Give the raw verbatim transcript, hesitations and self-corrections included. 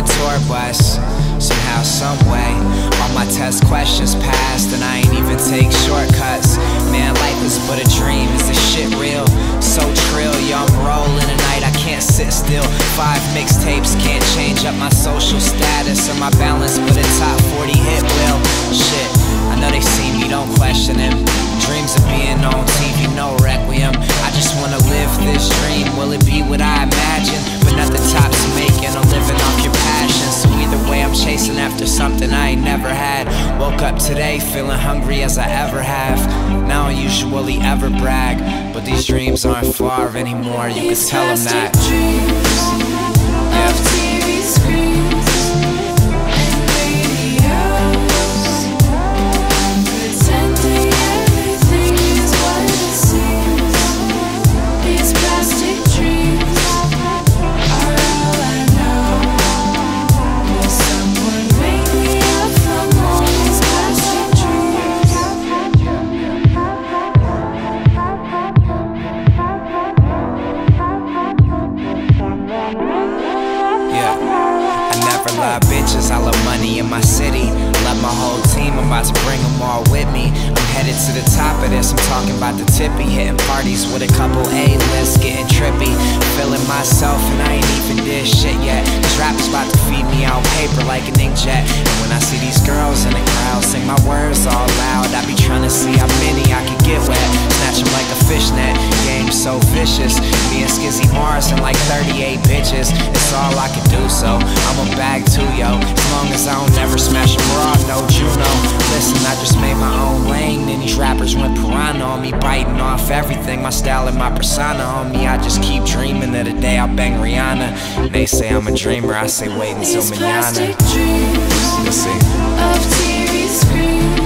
a tour bus. Somehow, someway, all my test questions passed, and I ain't even take shortcuts. Man, life is but a dream, is this shit real? So trill, yo, I'm rolling tonight, I can't sit still. Five mixtapes can't change up my social status or my balance, but a top forty hit will. Shit, I know they see me, don't question him. Dreams of being on T V, no requiem. I just wanna live this dream, will it be what I imagine? But nothing tops making or living off your passion. So either way I'm chasing after something I ain't never had. Woke up today feeling hungry as I ever have. Now I usually ever brag, but these dreams aren't far anymore, you can tell them that. Of T V screens and radios, pretending everything is what it seems. These plastic dreams are all I know. Will someone wake me up from all these plastic dreams? Yeah, I never love bitches, I love money in my city. Love my whole team, I'm about to bring them all with me. I'm headed to the top of this, I'm talking about the tippy. Hitting parties with a couple A-lists, getting trippy. Feeling myself and I ain't even did shit yet. This rap is about to feed me out paper like an inkjet. And when I see these girls in the crowd sing my words all loud, I be trying to see how many I can get wet. Snatch them like a fishnet, game so vicious. Me and Skizzy Mars and like thirty-eight bitches. It's all I can do, so I'm a bag too, yo. As long as I don't never smash them raw, no Juno. Listen, I just made my own lane, and these rappers went piranha on me, biting off everything, my style and my persona on me. I just keep dreaming of the day I bang Rihanna. They say I'm a dreamer, I say wait until These manana. plastic dreams Let's see. of T V screens